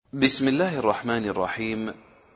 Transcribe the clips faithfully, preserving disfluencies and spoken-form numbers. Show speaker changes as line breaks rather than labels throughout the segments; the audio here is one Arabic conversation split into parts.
بسم الله الرحمن الرحيم.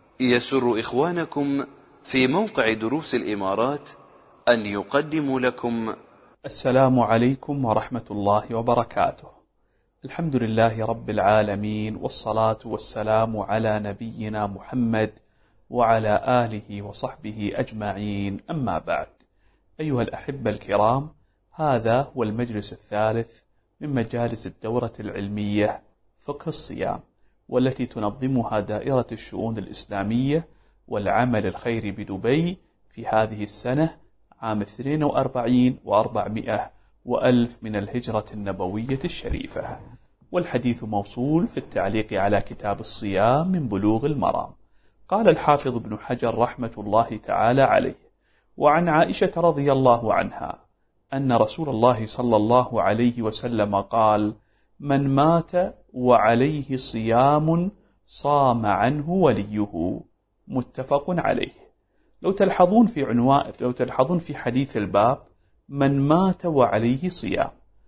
يسر إخوانكم في موقع دروس الإمارات أن يقدموا لكم
السلام عليكم ورحمة الله وبركاته. الحمد لله رب العالمين، والصلاة والسلام على نبينا محمد وعلى آله وصحبه أجمعين، أما بعد. أيها الأحبة الكرام، هذا هو المجلس الثالث من مجالس الدورة العلمية فقه الصيام، والتي تنظمها دائرة الشؤون الإسلامية والعمل الخيري بدبي في هذه السنة عام اثنين وأربعين وأربعمائة وألف من الهجرة النبوية الشريفة. والحديث موصول في التعليق على كتاب الصيام من بلوغ المرام. قال الحافظ ابن حجر رحمة الله تعالى عليه: وعن عائشة رضي الله عنها أن رسول الله صلى الله عليه وسلم قال: من مات وعليه صيام صام عنه وليه. متفق عليه. لو تلحظون في عنوان لو تلحظون في حديث الباب من مات وعليه صيام،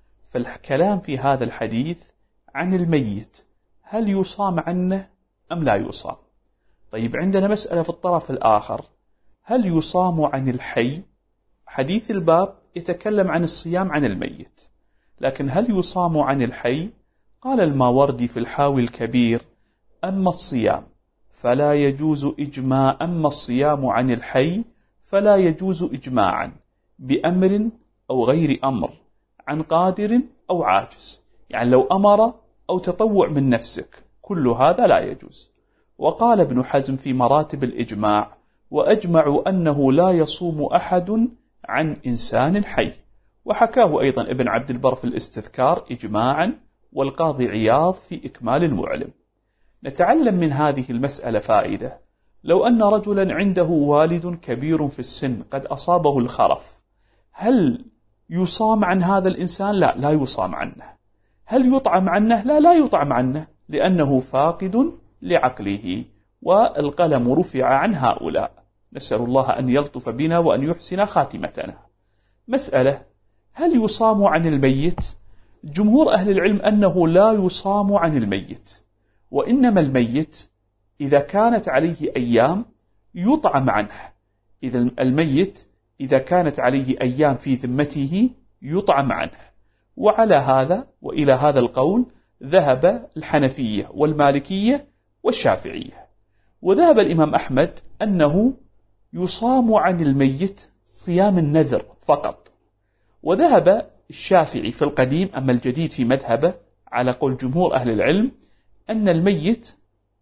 فالكلام في هذا الحديث عن الميت، هل يصام عنه أم لا يصام؟ طيب، عندنا مسألة في الطرف الآخر، هل يصام عن الحي؟ حديث الباب يتكلم عن الصيام عن الميت، لكن هل يصام عن الحي؟ قال الماوردي في الحاوي الكبير: أما الصيام فلا يجوز إجماع أما الصيام عن الحي فلا يجوز إجماعا بأمر أو غير أمر، عن قادر أو عاجز، يعني لو أمر أو تطوع من نفسك، كل هذا لا يجوز. وقال ابن حزم في مراتب الإجماع: وأجمعوا أنه لا يصوم أحد عن إنسان حي. وحكاه أيضا ابن عبد البر في الاستذكار إجماعا، والقاضي عياض في إكمال المعلم. نتعلم من هذه المسألة فائدة: لو أن رجلا عنده والد كبير في السن قد أصابه الخرف، هل يصام عن هذا الإنسان؟ لا، لا يصام عنه. هل يطعم عنه؟ لا، لا يطعم عنه، لأنه فاقد لعقله، والقلم رفع عن هؤلاء. نسأل الله أن يلطف بنا وأن يحسن خاتمتنا. مسألة: هل يصام عن الميت؟ جمهور أهل العلم أنه لا يصام عن الميت، وإنما الميت إذا كانت عليه أيام يطعم عنه. إذا الميت إذا كانت عليه أيام في ذمته يطعم عنه. وعلى هذا وإلى هذا القول ذهب الحنفية والمالكية والشافعية. وذهب الإمام أحمد أنه يصام عن الميت صيام النذر فقط. وذهب الشافعي في القديم، أما الجديد في مذهبه على قول جمهور أهل العلم، أن الميت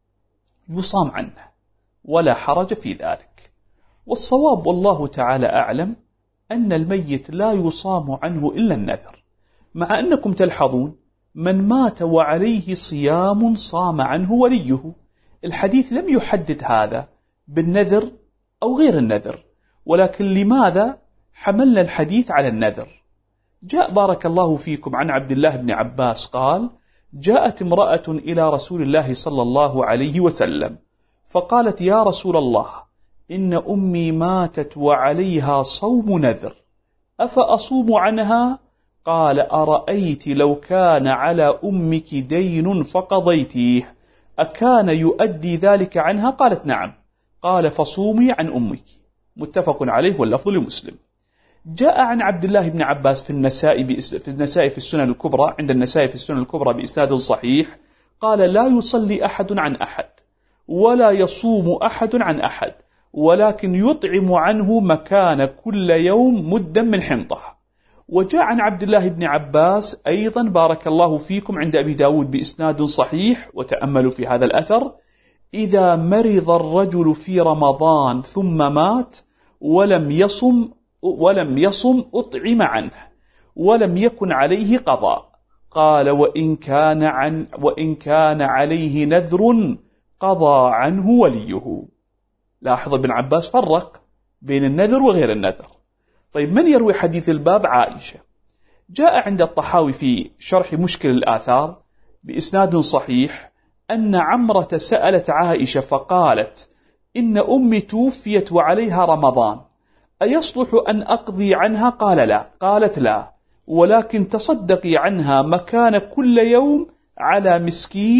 يصام عنه ولا حرج في ذلك. والصواب والله تعالى أعلم أن الميت لا يصام عنه إلا النذر، مع أنكم تلحظون: من مات وعليه صيام صام عنه وليه. الحديث لم يحدد هذا بالنذر أو غير النذر، ولكن لماذا حملنا الحديث على النذر؟ جاء بارك الله فيكم عن عبد الله بن عباس قال: جاءت امرأة إلى رسول الله صلى الله عليه وسلم فقالت: يا رسول الله، إن أمي ماتت وعليها صوم نذر، أفأصوم عنها؟ قال: أرأيت لو كان على أمك دين فقضيتيه أكان يؤدي ذلك عنها؟ قالت: نعم. قال: فصومي عن أمك. متفق عليه، واللفظ لمسلم. جاء عن عبد الله بن عباس في النسائي في النسائي في السنن الكبرى عند النسائي في السنن الكبرى بإسناد صحيح، قال: لا يصلي أحد عن أحد، ولا يصوم أحد عن أحد، ولكن يطعم عنه مكان كل يوم مدا من حنطة. وجاء عن عبد الله بن عباس أيضا بارك الله فيكم عند أبي داود بإسناد صحيح، وتأملوا في هذا الأثر: إذا مرض الرجل في رمضان ثم مات ولم يصم ولم يصم أطعم عنه ولم يكن عليه قضاء. قال: وإن كان عن وإن كان عليه نذر قضى عنه وليه. لاحظ ابن عباس فرق بين النذر وغير النذر. طيب، من يروي حديث الباب؟ عائشة. جاء عند الطحاوي في شرح مشكل الآثار بإسناد صحيح أن عمرة سألت عائشة فقالت: إن أمي توفيت وعليها رمضان، أيصلح أن أقضي عنها؟ قال: لا. قالت: لا، ولكن تصدقي عنها مكان كل يوم على مسكين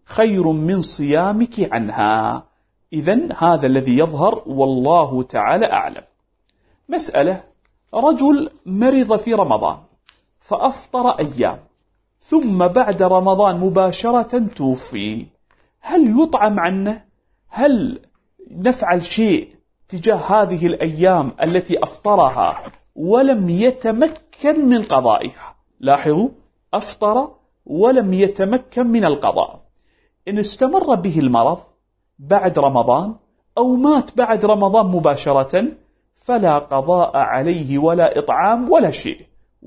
خير من صيامك عنها. إذن هذا الذي يظهر والله تعالى أعلم. مسألة: رجل مرض في رمضان فأفطر أيام، ثم بعد رمضان مباشرة توفي، هل يطعم عنه؟ هل نفعل شيء تجاه هذه الأيام التي أفطرها ولم يتمكن من قضائها؟ لاحظوا، أفطر ولم يتمكن من القضاء. إن استمر به المرض بعد رمضان أو مات بعد رمضان مباشرة فلا قضاء عليه ولا إطعام ولا شيء،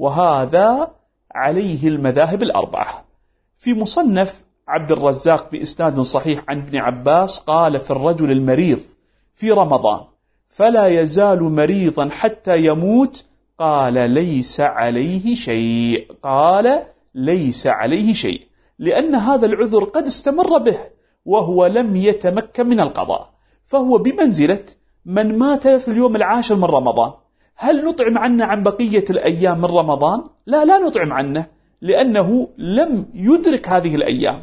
وهذا عليه المذاهب الأربعة. في مصنف عبد الرزاق بإسناد صحيح عن ابن عباس قال: في الرجل المريض في رمضان فلا يزال مريضا حتى يموت، قال: ليس عليه شيء. قال: ليس عليه شيء، لأن هذا العذر قد استمر به وهو لم يتمكن من القضاء، فهو بمنزلة من مات في اليوم العاشر من رمضان. هل نطعم عنه عن بقية الأيام من رمضان؟ لا لا نطعم عنه، لأنه لم يدرك هذه الأيام.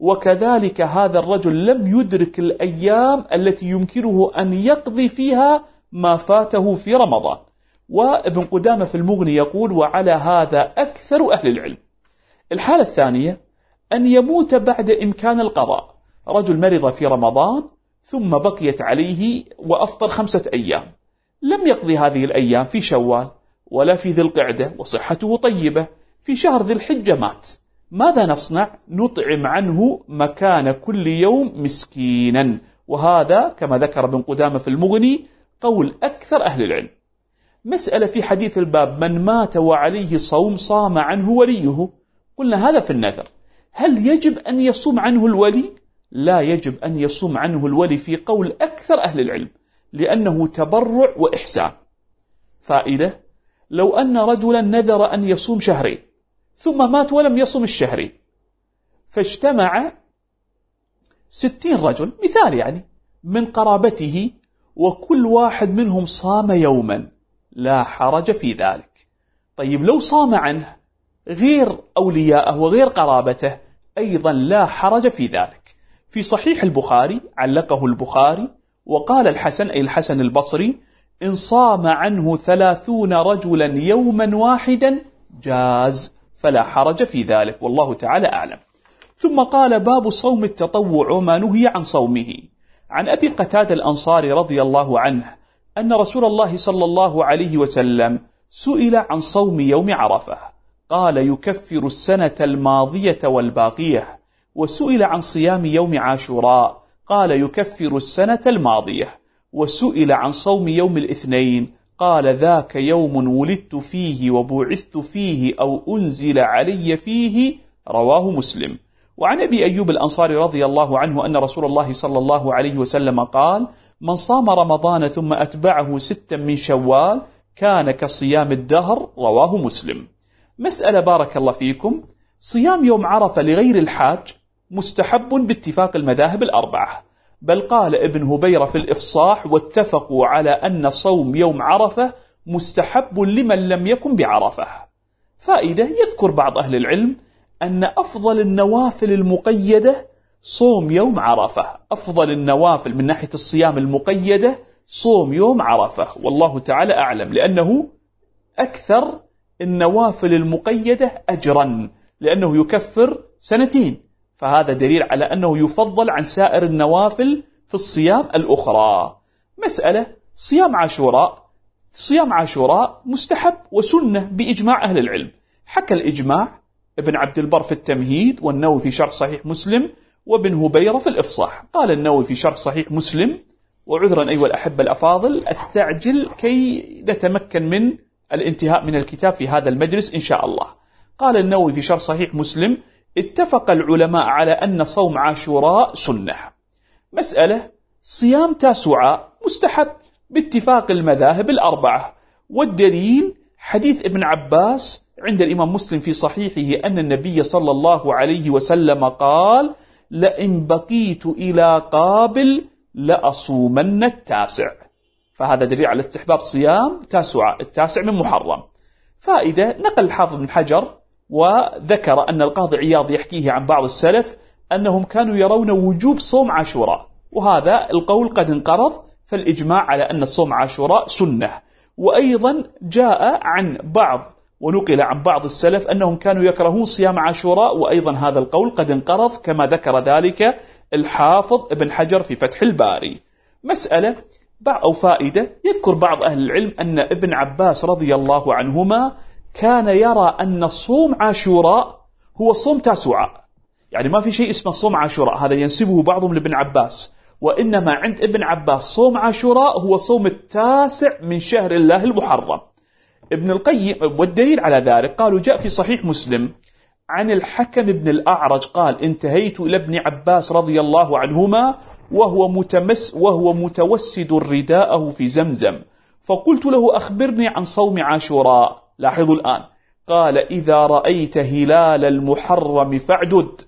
وكذلك هذا الرجل لم يدرك الأيام التي يمكنه أن يقضي فيها ما فاته في رمضان. وابن قدامة في المغني يقول: وعلى هذا أكثر أهل العلم. الحالة الثانية أن يموت بعد إمكان القضاء. رجل مرض في رمضان ثم بقيت عليه وأفطر خمسة أيام، لم يقضي هذه الأيام في شوال ولا في ذي القعدة وصحته طيبة، في شهر ذي الحجة مات. ماذا نصنع؟ نطعم عنه مكان كل يوم مسكينا، وهذا كما ذكر ابن قدامة في المغني قول أكثر أهل العلم. مسألة في حديث الباب: من مات وعليه صوم صام عنه وليه. قلنا هذا في النذر، هل يجب أن يصوم عنه الولي؟ لا يجب أن يصوم عنه الولي في قول أكثر أهل العلم، لأنه تبرع وإحسان. فائدة: لو أن رجلا نذر أن يصوم شهرين ثم مات ولم يصم الشهرين، فاجتمع ستين رجل مثال يعني من قرابته وكل واحد منهم صام يوما، لا حرج في ذلك. طيب لو صام عنه غير أولياءه وغير قرابته أيضا لا حرج في ذلك. في صحيح البخاري علقه البخاري وقال الحسن أي الحسن البصري: إن صام عنه ثلاثون رجلا يوما واحدا جاز، فلا حرج في ذلك، والله تعالى أعلم. ثم قال: باب صوم التطوع وما نهي عن صومه. عن أبي قتادة الأنصاري رضي الله عنه أن رسول الله صلى الله عليه وسلم سئل عن صوم يوم عرفة، قال: يكفر السنة الماضية والباقية. وسئل عن صيام يوم عاشوراء، قال: يكفر السنة الماضية. وسئل عن صوم يوم الاثنين، قال: ذاك يوم ولدت فيه وبعثت فيه أو أنزل علي فيه، رواه مسلم. وعن أبي أيوب الأنصاري رضي الله عنه أن رسول الله صلى الله عليه وسلم قال: من صام رمضان ثم أتبعه ستا من شوال كان كصيام الدهر، رواه مسلم. مسألة بارك الله فيكم: صيام يوم عرفة لغير الحاج مستحب باتفاق المذاهب الأربعة، بل قال ابن هبيرة في الإفصاح: واتفقوا على أن صوم يوم عرفة مستحب لمن لم يكن بعرفة. فائدة: يذكر بعض أهل العلم أن أفضل النوافل المقيدة صوم يوم عرفة، أفضل النوافل من ناحية الصيام المقيدة صوم يوم عرفة، والله تعالى أعلم، لأنه أكثر النوافل المقيدة أجرا، لأنه يكفر سنتين، فهذا دليل على أنه يفضل عن سائر النوافل في الصيام الأخرى. مسألة: صيام عاشوراء. صيام عاشوراء مستحب وسنة بإجماع أهل العلم، حكى الإجماع ابن عبد البر في التمهيد، والنووي في شرح صحيح مسلم، وابن هبيرة في الإفصاح. قال النووي في شرح صحيح مسلم: وعذرا أيها الأحبة الأفاضل أستعجل كي نتمكن من الانتهاء من الكتاب في هذا المجلس إن شاء الله. قال النووي في شرح صحيح مسلم: اتفق العلماء على أن صوم عاشوراء سنة. مسألة: صيام تاسوعاء مستحب باتفاق المذاهب الأربعة، والدليل حديث ابن عباس عند الإمام مسلم في صحيحه أن النبي صلى الله عليه وسلم قال: لئن بقيت إلى قابل لأصومن التاسع. فهذا دليل على استحباب صيام تاسوعاء، التاسع من محرم. فائدة: نقل الحافظ بن حجر وذكر أن القاضي عياض يحكيه عن بعض السلف أنهم كانوا يرون وجوب صوم عاشوراء، وهذا القول قد انقرض، فالإجماع على أن الصوم عاشوراء سنة. وأيضا جاء عن بعض ونقل عن بعض السلف أنهم كانوا يكرهون صيام عاشوراء، وأيضا هذا القول قد انقرض كما ذكر ذلك الحافظ ابن حجر في فتح الباري. مسألة أو فائدة، يذكر بعض أهل العلم أن ابن عباس رضي الله عنهما كان يرى أن صوم عاشوراء هو صوم تاسوعاء، يعني ما في شيء اسمه صوم عاشوراء، هذا ينسبه بعضهم لابن عباس، وإنما عند ابن عباس صوم عاشوراء هو صوم التاسع من شهر الله المحرم. ابن القيم والدليل على ذلك قالوا جاء في صحيح مسلم عن الحكم بن الأعرج قال انتهيت إلى ابن عباس رضي الله عنهما وهو متمس وهو متوسد رداءه في زمزم، فقلت له أخبرني عن صوم عاشوراء. لاحظوا الآن، قال إذا رأيت هلال المحرم فاعدد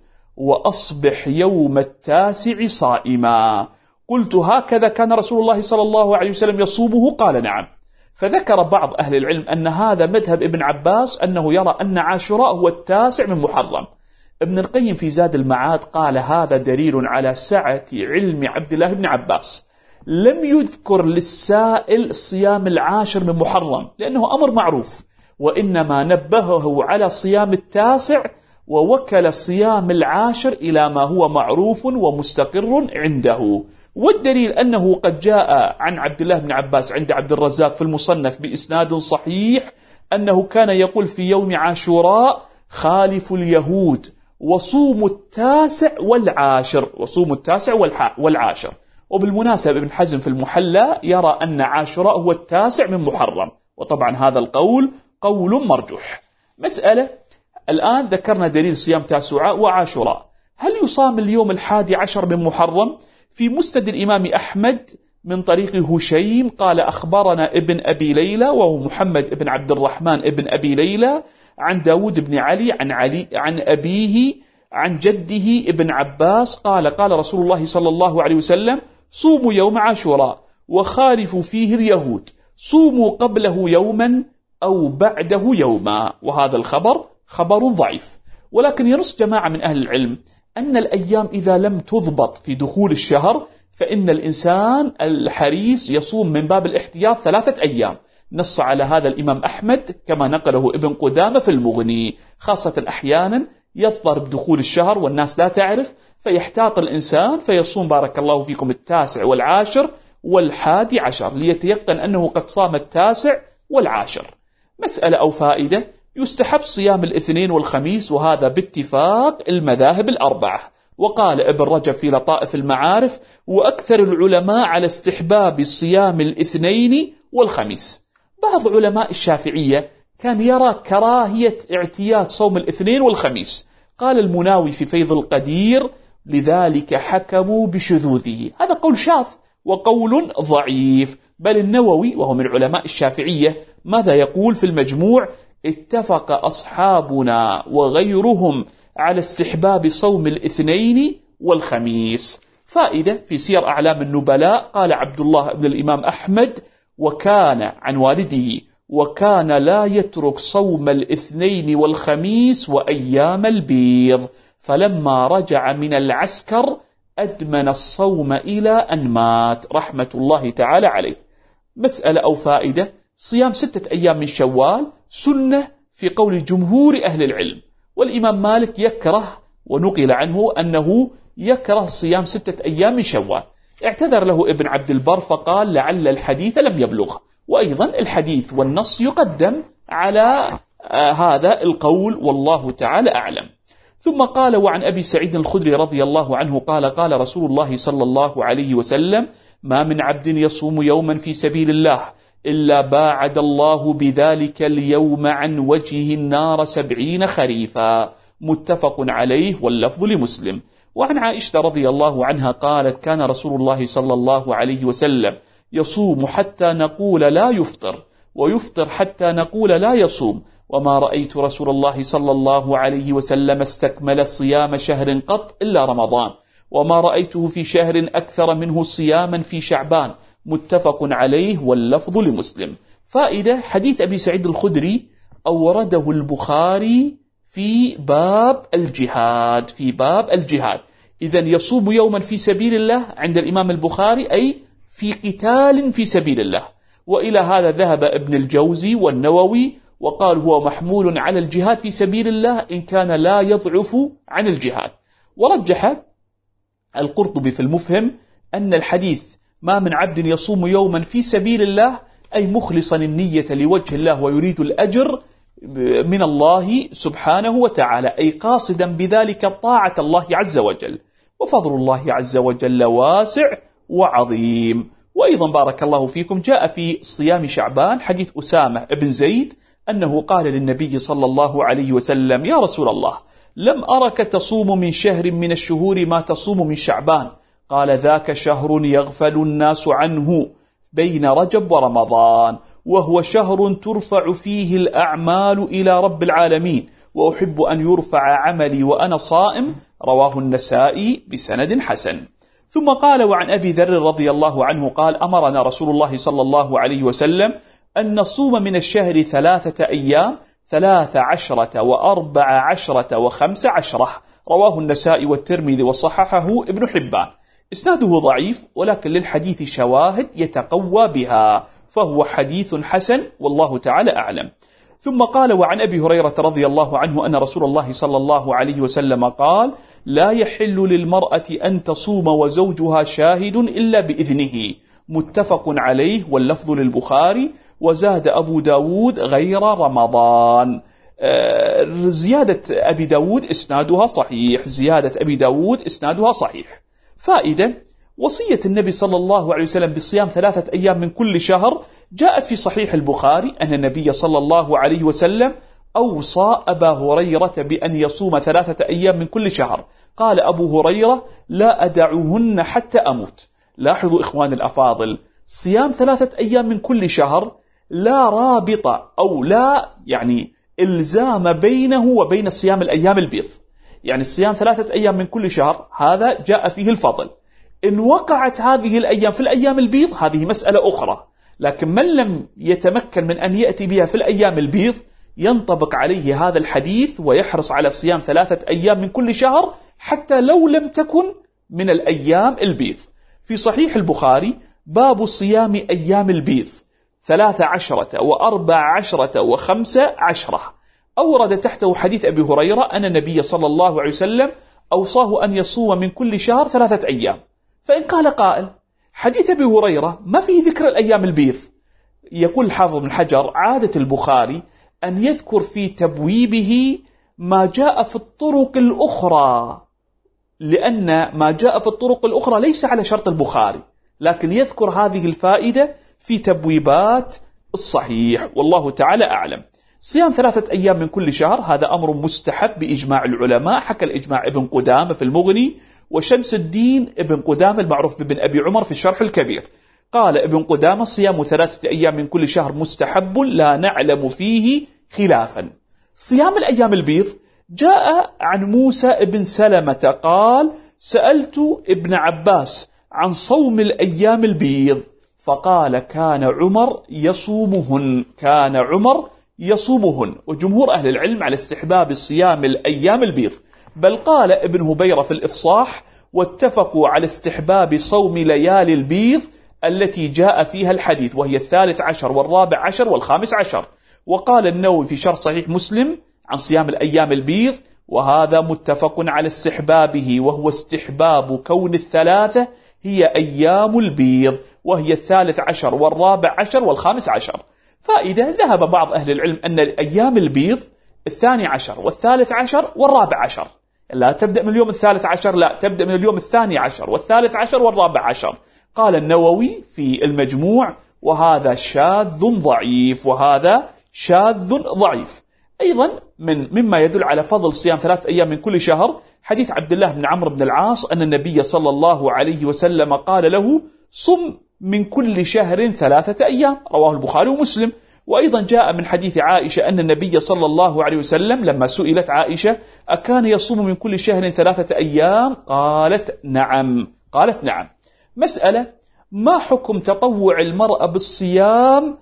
وأصبح يوم التاسع صائما. قلت هكذا كان رسول الله صلى الله عليه وسلم يصومه؟ قال نعم. فذكر بعض أهل العلم أن هذا مذهب ابن عباس، أنه يرى أن عاشوراء هو التاسع من محرم. ابن القيم في زاد المعاد قال هذا دليل على سعة علم عبد الله بن عباس، لم يذكر للسائل صيام العاشر من محرم لأنه أمر معروف، وإنما نبهه على صيام التاسع ووكل صيام العاشر إلى ما هو معروف ومستقر عنده. والدليل أنه قد جاء عن عبد الله بن عباس عند عبد الرزاق في المصنف بإسناد صحيح أنه كان يقول في يوم عاشوراء خالف اليهود وصوم التاسع والعاشر، وصوم التاسع والعاشر. وبالمناسبة ابن حزم في المحلى يرى أن عاشوراء هو التاسع من محرم، وطبعا هذا القول قول مرجوح. مسألة الآن ذكرنا دليل صيام تاسوعاء وعاشوراء، هل يصام اليوم الحادي عشر من محرم؟ في مسند الإمام أحمد من طريق هشيم قال أخبرنا ابن أبي ليلى وهو محمد ابن عبد الرحمن ابن أبي ليلى عن داود بن علي عن علي عن أبيه عن جده ابن عباس قال قال رسول الله صلى الله عليه وسلم صوموا يوم عاشوراء وخالفوا فيه اليهود، صوموا قبله يوما أو بعده يوما. وهذا الخبر خبر ضعيف، ولكن ينص جماعة من أهل العلم أن الأيام إذا لم تضبط في دخول الشهر فإن الإنسان الحريص يصوم من باب الاحتياط ثلاثة أيام. نص على هذا الإمام أحمد كما نقله ابن قدامة في المغني، خاصة أحيانا يضطر بدخول الشهر والناس لا تعرف فيحتاط الإنسان فيصوم بارك الله فيكم التاسع والعاشر والحادي عشر ليتيقن أنه قد صام التاسع والعاشر. مسألة أو فائدة، يستحب صيام الاثنين والخميس، وهذا باتفاق المذاهب الأربعة. وقال ابن رجب في لطائف المعارف وأكثر العلماء على استحباب صيام الاثنين والخميس. بعض علماء الشافعية كان يرى كراهية اعتياد صوم الاثنين والخميس، قال المناوي في فيض القدير لذلك حكموا بشذوذه. هذا قول شاذ وقول ضعيف، بل النووي وهو من علماء الشافعية ماذا يقول في المجموع؟ اتفق أصحابنا وغيرهم على استحباب صوم الاثنين والخميس. فائدة في سير أعلام النبلاء قال عبد الله بن الإمام أحمد وكان عن والده وكان لا يترك صوم الاثنين والخميس وأيام البيض، فلما رجع من العسكر أدمن الصوم إلى أن مات رحمة الله تعالى عليه. مسألة أو فائدة، صيام ستة أيام من شوال سنة في قول جمهور أهل العلم، والإمام مالك يكره ونقل عنه أنه يكره صيام ستة أيام من شوال. اعتذر له ابن عبد البر فقال لعل الحديث لم يبلغ، وأيضا الحديث والنص يقدم على آه هذا القول والله تعالى أعلم. ثم قال وعن أبي سعيد الخدري رضي الله عنه قال قال رسول الله صلى الله عليه وسلم ما من عبد يصوم يوما في سبيل الله إلا باعد الله بذلك اليوم عن وجهه النار سبعين خريفا، متفق عليه واللفظ لمسلم. وعن عائشة رضي الله عنها قالت كان رسول الله صلى الله عليه وسلم يصوم حتى نقول لا يفطر ويفطر حتى نقول لا يصوم، وما رأيت رسول الله صلى الله عليه وسلم استكمل صيام شهر قط إلا رمضان، وما رأيته في شهر أكثر منه صياما في شعبان، متفق عليه واللفظ لمسلم. فائدة، حديث أبي سعيد الخدري أورده البخاري في باب الجهاد في باب الجهاد إذن يصوم يوما في سبيل الله عند الإمام البخاري أي في قتال في سبيل الله. وإلى هذا ذهب ابن الجوزي والنووي وقال هو محمول على الجهاد في سبيل الله إن كان لا يضعف عن الجهاد. ورجح القرطبي في المفهم أن الحديث ما من عبد يصوم يوما في سبيل الله أي مخلصا النية لوجه الله ويريد الأجر من الله سبحانه وتعالى، أي قاصدا بذلك طاعة الله عز وجل، وفضل الله عز وجل واسع وعظيم. وأيضا بارك الله فيكم جاء في صيام شعبان حديث أسامة بن زيد أنه قال للنبي صلى الله عليه وسلم يا رسول الله لم أرك تصوم من شهر من الشهور ما تصوم من شعبان، قال ذاك شهر يغفل الناس عنه بين رجب ورمضان، وهو شهر ترفع فيه الأعمال إلى رب العالمين، وأحب أن يرفع عملي وأنا صائم، رواه النسائي بسند حسن. ثم قال وعن أبي ذر رضي الله عنه قال أمرنا رسول الله صلى الله عليه وسلم أن نصوم من الشهر ثلاثة أيام، ثلاث عشرة وأربع عشرة وخمس عشرة، رواه النسائي والترمذي وصححه ابن حبان. إسناده ضعيف ولكن للحديث شواهد يتقوى بها، فهو حديث حسن والله تعالى أعلم. ثم قال وعن أبي هريرة رضي الله عنه أن رسول الله صلى الله عليه وسلم قال لا يحل للمرأة أن تصوم وزوجها شاهد إلا بإذنه، متفق عليه واللفظ للبخاري. وزاد أبو داود غير رمضان. آه زيادة أبي داود إسنادها صحيح، زيادة أبي داود إسنادها صحيح. فائدة: وصية النبي صلى الله عليه وسلم بالصيام ثلاثة أيام من كل شهر جاءت في صحيح البخاري أن النبي صلى الله عليه وسلم أوصى أبا هريرة بأن يصوم ثلاثة أيام من كل شهر. قال أبو هريرة لا أدعوهن حتى أموت. لاحظوا إخوان الأفاضل، صيام ثلاثة أيام من كل شهر لا رابط أو لا يعني إلزام بينه وبين الصيام الأيام البيض. يعني الصيام ثلاثة أيام من كل شهر هذا جاء فيه الفضل. إن وقعت هذه الأيام في الأيام البيض هذه مسألة أخرى، لكن من لم يتمكن من أن يأتي بها في الأيام البيض ينطبق عليه هذا الحديث ويحرص على صيام ثلاثة أيام من كل شهر حتى لو لم تكن من الأيام البيض. في صحيح البخاري باب صيام أيام البيض ثلاث عشرة وأربع عشرة وخمس عشرة، أورد تحته حديث أبي هريرة أن النبي صلى الله عليه وسلم أوصاه أن يصوم من كل شهر ثلاثة أيام. فإن قال قائل حديث أبي هريرة ما فيه ذكر الأيام البيض، يقول الحافظ بن حجر عادة البخاري أن يذكر في تبويبه ما جاء في الطرق الأخرى، لأن ما جاء في الطرق الأخرى ليس على شرط البخاري، لكن يذكر هذه الفائدة في تبويبات الصحيح والله تعالى أعلم. صيام ثلاثة أيام من كل شهر هذا أمر مستحب بإجماع العلماء، حكى الإجماع ابن قدامة في المغني، وشمس الدين ابن قدامة المعروف بابن أبي عمر في الشرح الكبير. قال ابن قدامة صيام ثلاثة أيام من كل شهر مستحب لا نعلم فيه خلافا. صيام الأيام البيض جاء عن موسى ابن سلمة قال سألت ابن عباس عن صوم الأيام البيض فقال كان عمر يصومهن، كان عمر يصومهن. وجمهور أهل العلم على استحباب الصيام الأيام البيض، بل قال ابن هبيرة في الإفصاح واتفقوا على استحباب صوم ليالي البيض التي جاء فيها الحديث، وهي الثالث عشر والرابع عشر والخامس عشر. وقال النووي في شرح صحيح مسلم عن صيام الأيام البيض وهذا متفق على استحبابه، وهو استحباب كون الثلاثة هي أيام البيض، وهي الثالث عشر والرابع عشر والخامس عشر. فائدة: ذهب بعض أهل العلم أن الأيام البيض الثاني عشر والثالث عشر والرابع عشر، لا تبدأ من اليوم الثالث عشر، لا تبدأ من اليوم الثاني عشر والثالث عشر والرابع عشر. قال النووي في المجموع وهذا شاذ ضعيف، وهذا شاذ ضعيف. أيضا من مما يدل على فضل صيام ثلاث أيام من كل شهر حديث عبد الله بن عمرو بن العاص أن النبي صلى الله عليه وسلم قال له صم من كل شهر ثلاثة أيام، رواه البخاري ومسلم. وأيضا جاء من حديث عائشة أن النبي صلى الله عليه وسلم لما سئلت عائشة أكان يصوم من كل شهر ثلاثة أيام قالت نعم، قالت نعم. مسألة: ما حكم تطوع المرأة بالصيام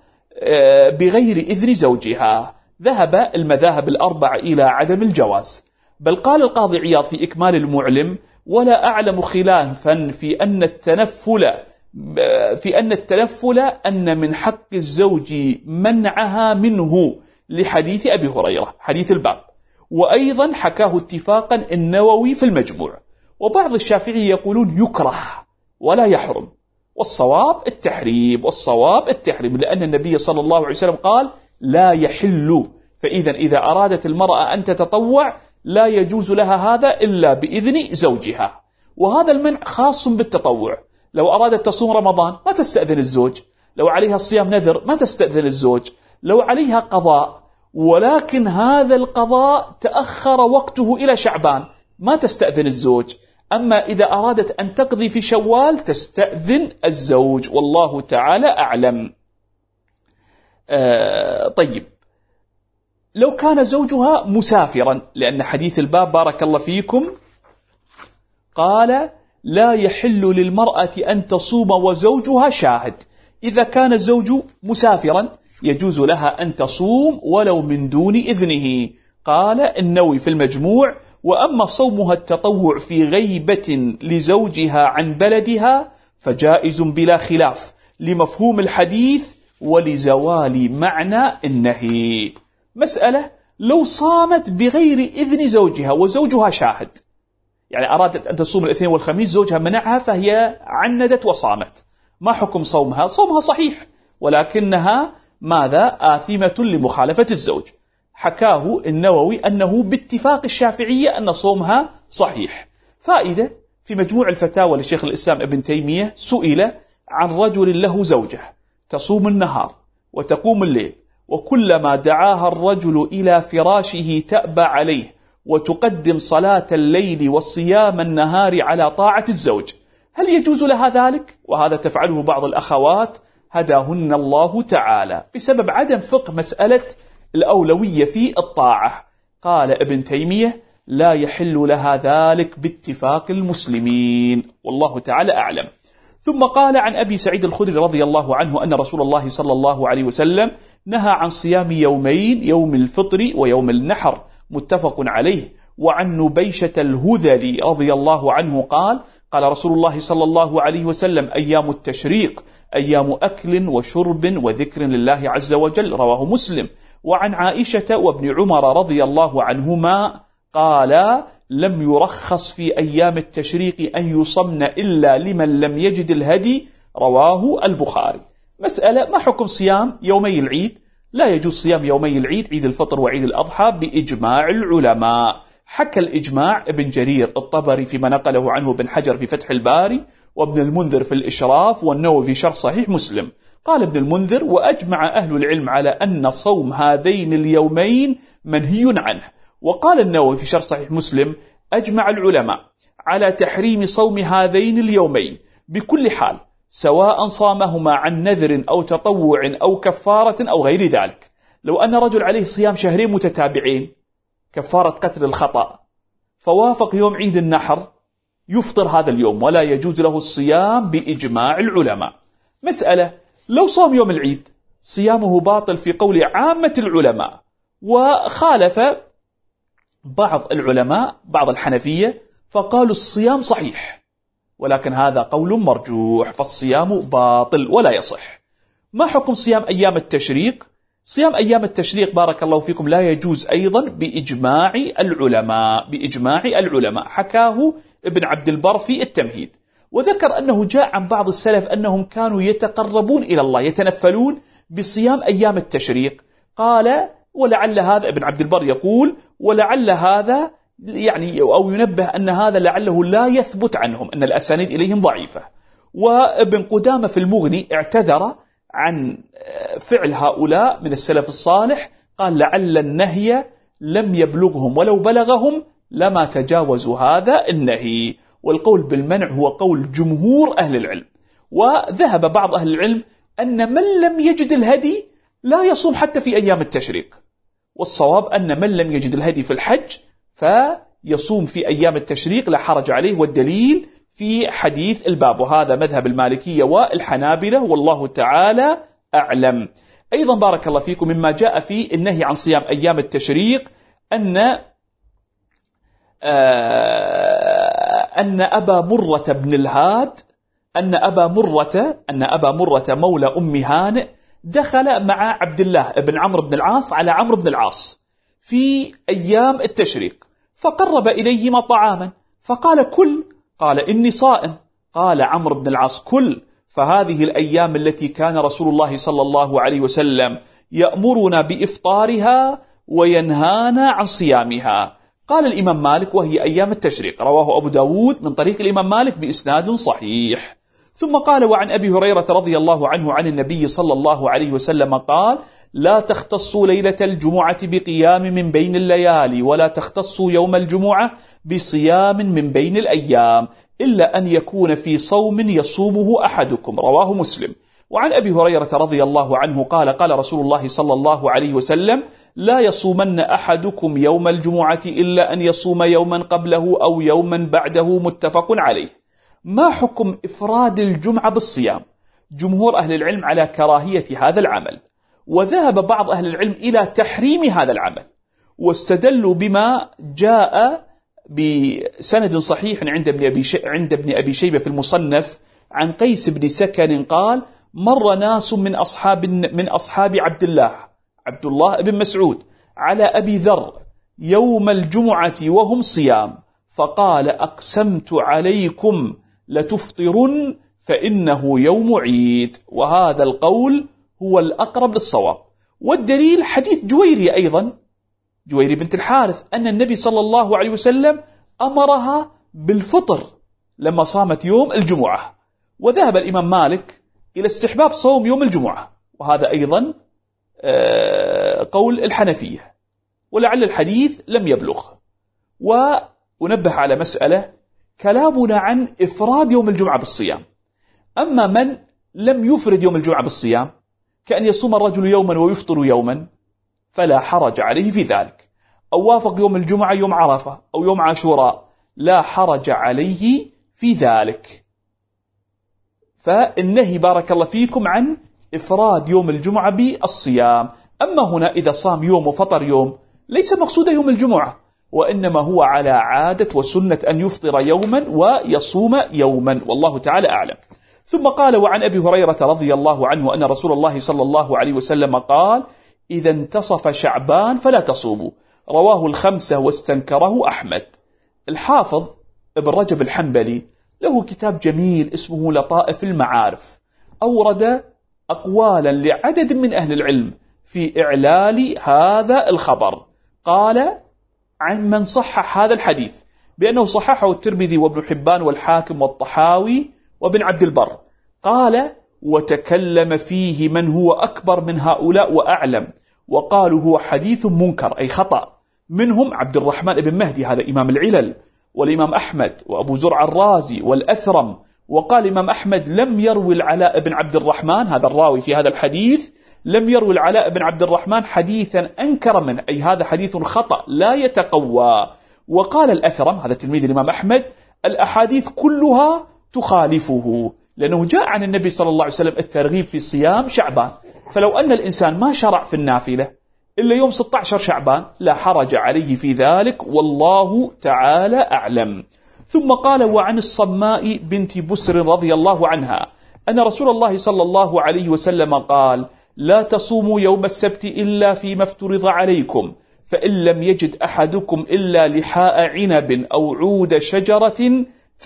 بغير إذن زوجها؟ ذهب المذاهب الأربع إلى عدم الجواز، بل قال القاضي عياض في إكمال المعلم ولا أعلم خلافا في أن التنفل في أن التنفل أن من حق الزوج منعها منه لحديث أبي هريرة حديث الباب، وأيضا حكاه اتفاقا النووي في المجموع. وبعض الشافعي يقولون يكره ولا يحرم، والصواب التحريم والصواب التحريم لأن النبي صلى الله عليه وسلم قال لا يحل. فإذا إذا أرادت المرأة أن تتطوع لا يجوز لها هذا إلا بإذن زوجها، وهذا المنع خاص بالتطوع. لو أرادت تصوم رمضان ما تستأذن الزوج، لو عليها الصيام نذر ما تستأذن الزوج، لو عليها قضاء ولكن هذا القضاء تأخر وقته إلى شعبان ما تستأذن الزوج. أما إذا أرادت أن تقضي في شوال تستأذن الزوج، والله تعالى أعلم. آه طيب، لو كان زوجها مسافرا، لأن حديث الباب بارك الله فيكم قال لا يحل للمرأة أن تصوم وزوجها شاهد. إذا كان الزوج مسافرا يجوز لها أن تصوم ولو من دون إذنه. قال النووي في المجموع: وأما صومها التطوع في غيبة لزوجها عن بلدها فجائز بلا خلاف لمفهوم الحديث ولزوال معنى النهي. مسألة: لو صامت بغير إذن زوجها وزوجها شاهد، يعني أرادت أن تصوم الاثنين والخميس، زوجها منعها فهي عندت وصامت، ما حكم صومها؟ صومها صحيح، ولكنها ماذا؟ آثمة لمخالفة الزوج. حكاه النووي أنه باتفاق الشافعية أن صومها صحيح. فائدة: في مجموع الفتاوى لشيخ الإسلام ابن تيمية سئل عن رجل له زوجة تصوم النهار وتقوم الليل، وكلما دعاها الرجل إلى فراشه تأبى عليه وتقدم صلاة الليل وصيام النهار على طاعة الزوج، هل يجوز لها ذلك؟ وهذا تفعله بعض الأخوات هداهن الله تعالى بسبب عدم فقه مسألة الأولوية في الطاعة. قال ابن تيمية: لا يحل لها ذلك باتفاق المسلمين، والله تعالى أعلم. ثم قال عن أبي سعيد الخدري رضي الله عنه أن رسول الله صلى الله عليه وسلم نهى عن صيام يومين، يوم الفطر ويوم النحر، متفق عليه. وعن نبيشة الهذلي رضي الله عنه قال: قال رسول الله صلى الله عليه وسلم: أيام التشريق أيام أكل وشرب وذكر لله عز وجل، رواه مسلم. وعن عائشة وابن عمر رضي الله عنهما قال: لم يرخص في أيام التشريق أن يصمن إلا لمن لم يجد الهدي، رواه البخاري. مسألة: ما حكم صيام يومي العيد؟ لا يجوز صيام يومي العيد، عيد الفطر وعيد الأضحى، بإجماع العلماء. حكى الإجماع ابن جرير الطبري فيما نقله عنه ابن حجر في فتح الباري، وابن المنذر في الإشراف، والنووي في شرح صحيح مسلم. قال ابن المنذر: وأجمع أهل العلم على أن صوم هذين اليومين منهي عنه. وقال النووي في شرح صحيح مسلم: أجمع العلماء على تحريم صوم هذين اليومين بكل حال، سواء صامهما عن نذر أو تطوع أو كفارة أو غير ذلك. لو أن رجل عليه صيام شهرين متتابعين كفارة قتل الخطأ، فوافق يوم عيد النحر، يفطر هذا اليوم ولا يجوز له الصيام بإجماع العلماء. مسألة: لو صام يوم العيد صيامه باطل في قول عامة العلماء، وخالف بعض العلماء بعض الحنفية فقالوا الصيام صحيح، ولكن هذا قول مرجوح، فالصيام باطل ولا يصح. ما حكم صيام أيام التشريق؟ صيام أيام التشريق بارك الله فيكم لا يجوز أيضا بإجماع العلماء، بإجماع العلماء. حكاه ابن عبد البر في التمهيد، وذكر أنه جاء عن بعض السلف أنهم كانوا يتقربون إلى الله يتنفلون بصيام أيام التشريق. قال: ولعل هذا، ابن عبد البر يقول: ولعل هذا يعني أو ينبه أن هذا لعله لا يثبت عنهم، أن الأسانيد إليهم ضعيفة. وابن قدامة في المغني اعتذر عن فعل هؤلاء من السلف الصالح، قال: لعل النهي لم يبلغهم، ولو بلغهم لما تجاوزوا هذا النهي. والقول بالمنع هو قول جمهور أهل العلم. وذهب بعض أهل العلم أن من لم يجد الهدي لا يصوم حتى في أيام التشريق، والصواب أن من لم يجد الهدي في الحج فيصوم في أيام التشريق لا حرج عليه، والدليل في حديث الباب، وهذا مذهب المالكية والحنابلة، والله تعالى أعلم. أيضا بارك الله فيكم مما جاء في النهي عن صيام أيام التشريق أن أن أبا مرة بن الهاد أن أبا مرة أن أبا مرة مولى أم هانئ دخل مع عبد الله بن عمرو بن العاص على عمرو بن العاص في أيام التشريق، فقرب إليهما طعاما فقال كل، قال إني صائم، قال عمرو بن العاص كل، فهذه الأيام التي كان رسول الله صلى الله عليه وسلم يأمرنا بإفطارها وينهانا عن صيامها. قال الإمام مالك وهي أيام التشريق، رواه أبو داود من طريق الإمام مالك بإسناد صحيح. ثم قال وعن أبي هريرة رضي الله عنه عن النبي صلى الله عليه وسلم قال لا تختصوا ليلة الجمعة بقيام من بين الليالي ولا تختصوا يوم الجمعة بصيام من بين الأيام إلا أن يكون في صوم يصومه أحدكم، رواه مسلم. وعن أبي هريرة رضي الله عنه قال قال رسول الله صلى الله عليه وسلم لا يصومن أحدكم يوم الجمعة إلا أن يصوم يوما قبله أو يوما بعده، متفق عليه. ما حكم إفراد الجمعة بالصيام؟ جمهور أهل العلم على كراهية هذا العمل، وذهب بعض أهل العلم إلى تحريم هذا العمل، واستدلوا بما جاء بسند صحيح عند ابن أبي عند ابن أبي شيبة في المصنف عن قيس بن سكن قال مر ناس من أصحاب من أصحاب عبد الله عبد الله بن مسعود على أبي ذر يوم الجمعة وهم صيام، فقال أقسمت عليكم لتفطرن فإنه يوم عيد، وهذا القول هو الأقرب للصواب. والدليل حديث جويري أيضا، جويري بنت الحارث، أن النبي صلى الله عليه وسلم أمرها بالفطر لما صامت يوم الجمعة. وذهب الإمام مالك إلى استحباب صوم يوم الجمعة، وهذا أيضا قول الحنفية، ولعل الحديث لم يبلغ. وأنبه على مسألة، كلامنا عن إفراد يوم الجمعة بالصيام، أما من لم يفرد يوم الجمعة بالصيام كأن يصوم الرجل يوما ويفطر يوما فلا حرج عليه في ذلك، أو وافق يوم الجمعة يوم عرفة أو يوم عاشوراء لا حرج عليه في ذلك. فالنهي بارك الله فيكم عن إفراد يوم الجمعة بالصيام. أما هنا إذا صام يوم وفطر يوم ليس مقصود يوم الجمعة، وإنما هو على عادة وسنة أن يفطر يوما ويصوم يوما، والله تعالى أعلم. ثم قال وعن أبي هريرة رضي الله عنه أن رسول الله صلى الله عليه وسلم قال إذا انتصف شعبان فلا تصوموا، رواه الخمسة واستنكره أحمد. الحافظ ابن رجب الحنبلي له كتاب جميل اسمه لطائف المعارف، أورد أقوالا لعدد من أهل العلم في إعلال هذا الخبر. قال عن من صحح هذا الحديث بأنه صححه الترمذي وابن حبان والحاكم والطحاوي وابن عبد البر، قال وتكلم فيه من هو أكبر من هؤلاء وأعلم، وقالوا هو حديث منكر أي خطأ، منهم عبد الرحمن بن مهدي هذا إمام العلل، والإمام أحمد وأبو زرع الرازي والأثرم. وقال الإمام أحمد لم يروي العلاء بن عبد الرحمن، هذا الراوي في هذا الحديث لم يروي العلاء بن عبد الرحمن حديثا أنكر منه، أي هذا حديث خطأ لا يتقوى. وقال الأثرم هذا تلميذ الإمام أحمد الأحاديث كلها تخالفه، لأنه جاء عن النبي صلى الله عليه وسلم الترغيب في صيام شعبان، فلو أن الإنسان ما شرع في النافلة إلا يوم ستة عشر شعبان لا حرج عليه في ذلك، والله تعالى أعلم. ثم قال وعن الصماء بنت بسر رضي الله عنها أن رسول الله صلى الله عليه وسلم قال لا تصوموا يوم السبت إلا فيما افترض عليكم، فإن لم يجد أحدكم إلا لحاء عنب أو عود شجرة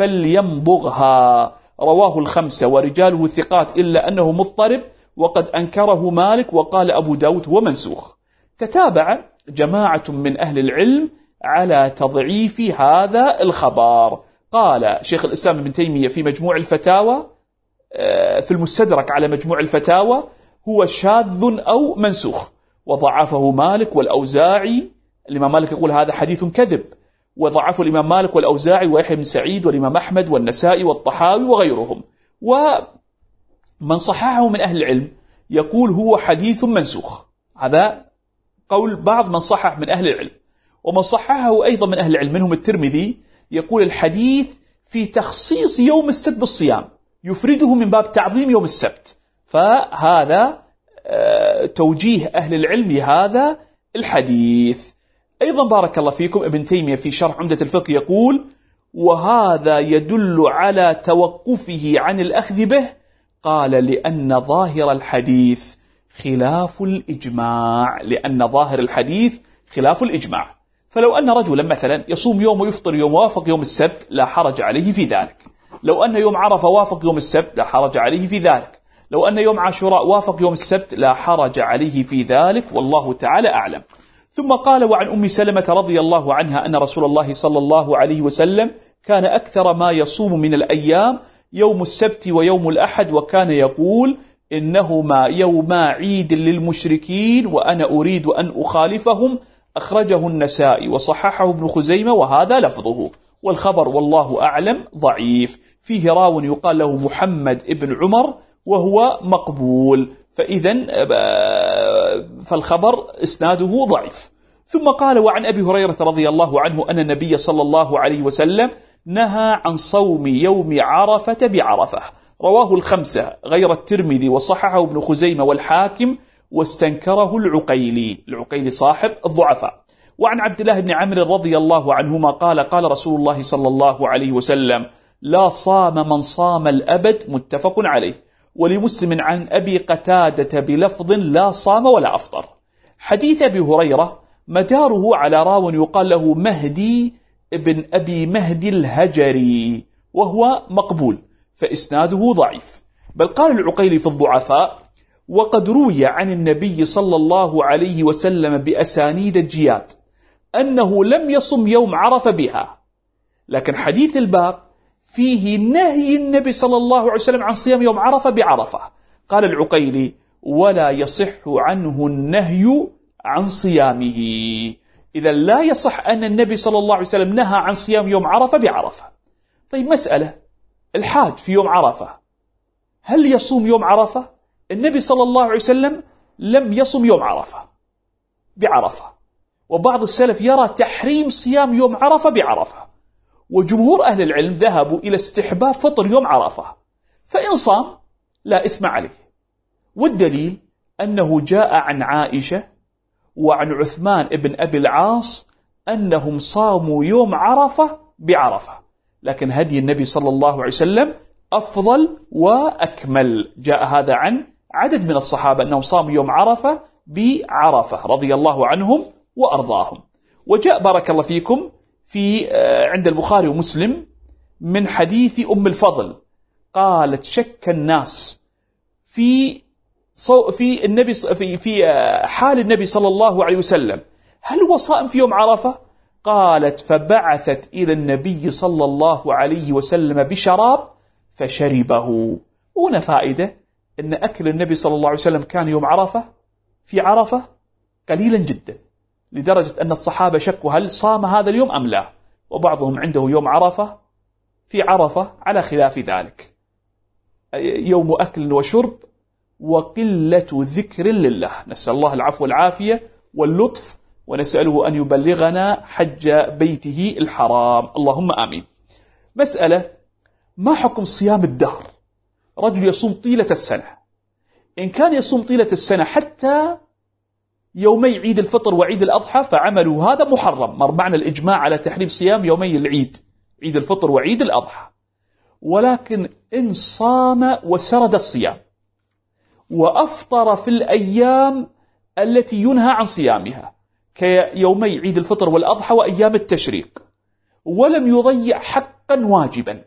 فليمضغها، رواه الخمسة ورجاله ثقات إلا أنه مضطرب، وقد أنكره مالك وقال أبو داود هو منسوخ. تتابع جماعة من أهل العلم على تضعيف هذا الخبر. قال شيخ الإسلام ابن تيمية في مجموع الفتاوى في المستدرك على مجموع الفتاوى هو شاذ أو منسوخ، وضعفه مالك والأوزاعي. الإمام مالك يقول هذا حديث كذب، وضعفه الإمام مالك والأوزاعي ويحيى بن سعيد والإمام أحمد والنسائي والطحاوي وغيرهم. ومن صححه من أهل العلم يقول هو حديث منسوخ، هذا قول بعض من صحح من أهل العلم. ومن صححه أيضا من أهل العلم منهم الترمذي يقول الحديث في تخصيص يوم السبت بالصيام، يفرده من باب تعظيم يوم السبت، فهذا توجيه أهل العلم لهذا الحديث. أيضا بارك الله فيكم ابن تيمية في شرح عمدة الفقه يقول وهذا يدل على توقفه عن الأخذ به؟ قال لأن ظاهر الحديث خلاف الإجماع، لأن ظاهر الحديث خلاف الإجماع. فلو أن رجلا مثلا يصوم يوم ويفطر يوم وافق يوم السبت لا حرج عليه في ذلك، لو أن يوم عرفة وافق يوم السبت لا حرج عليه في ذلك، لو أن يوم عاشوراء وافق يوم السبت لا حرج عليه في ذلك، والله تعالى أعلم. ثم قال: وعن أم سلمة رضي الله عنها أن رسول الله صلى الله عليه وسلم كان أكثر ما يصوم من الأيام يوم السبت ويوم الأحد، وكان يقول: إنهما يوما عيد للمشركين وأنا أريد أن أخالفهم. أخرجه النسائي وصححه ابن خزيمة وهذا لفظه. والخبر والله أعلم ضعيف، فيه راو يقال له محمد ابن عمر وهو مقبول، فإذن فالخبر إسناده ضعيف. ثم قال: وعن أبي هريرة رضي الله عنه أن النبي صلى الله عليه وسلم نهى عن صوم يوم عرفة بعرفة. رواه الخمسة غير الترمذي وصححه ابن خزيمة والحاكم واستنكره العقيلي، العقيلي صاحب الضعفاء. وعن عبد الله بن عمرو رضي الله عنهما قال: قال رسول الله صلى الله عليه وسلم: لا صام من صام الأبد، متفق عليه. ولمسلم عن أبي قتادة بلفظ: لا صام ولا أفطر. حديث أبي هريرة مداره على راو يقال له مهدي ابن أبي مهدي الهجري وهو مقبول، فإسناده ضعيف. بل قال العقيلي في الضعفاء: وقد روي عن النبي صلى الله عليه وسلم بأسانيد الجياد أنه لم يصم يوم عرف بها، لكن حديث الباب فيه نهي النبي صلى الله عليه وسلم عن صيام يوم عرفة بعرفة. قال العقيلي: ولا يصح عنه النهي عن صيامه. إذا لا يصح أن النبي صلى الله عليه وسلم نهى عن صيام يوم عرفة بعرفة. طيب مسألة، الحاج في يوم عرفة هل يصوم يوم عرفة؟ النبي صلى الله عليه وسلم لم يصم يوم عرفة بعرفة، وبعض السلف يرى تحريم صيام يوم عرفة بعرفة، وجمهور أهل العلم ذهبوا إلى استحباب فطر يوم عرفة، فإن صام لا إثم عليه. والدليل أنه جاء عن عائشة وعن عثمان ابن أبي العاص أنهم صاموا يوم عرفة بعرفة، لكن هدي النبي صلى الله عليه وسلم أفضل وأكمل. جاء هذا عن عدد من الصحابة أنهم صاموا يوم عرفة بعرفة رضي الله عنهم وأرضاهم. وجاء بارك الله فيكم في عند البخاري ومسلم من حديث أم الفضل قالت: شك الناس في في النبي في في حال النبي صلى الله عليه وسلم، هل هو صائم في يوم عرفة؟ قالت: فبعثت إلى النبي صلى الله عليه وسلم بشراب فشربه. هنا فائدة أن أكل النبي صلى الله عليه وسلم كان يوم عرفة في عرفة قليلا جدا، لدرجة أن الصحابة شكوا هل صام هذا اليوم أم لا، وبعضهم عنده يوم عرفة في عرفة على خلاف ذلك، يوم أكل وشرب وقلة ذكر لله. نسأل الله العفو والعافية واللطف، ونسأله أن يبلغنا حج بيته الحرام، اللهم آمين. مسألة: ما حكم صيام الدهر؟ رجل يصوم طيلة السنة، إن كان يصوم طيلة السنة حتى يومي عيد الفطر وعيد الأضحى فعمله هذا محرم، مر معنا الإجماع على تحريم صيام يومي العيد، عيد الفطر وعيد الأضحى. ولكن إن صام وسرد الصيام وأفطر في الأيام التي ينهى عن صيامها كيومي عيد الفطر والأضحى وأيام التشريق، ولم يضيع حقا واجبا،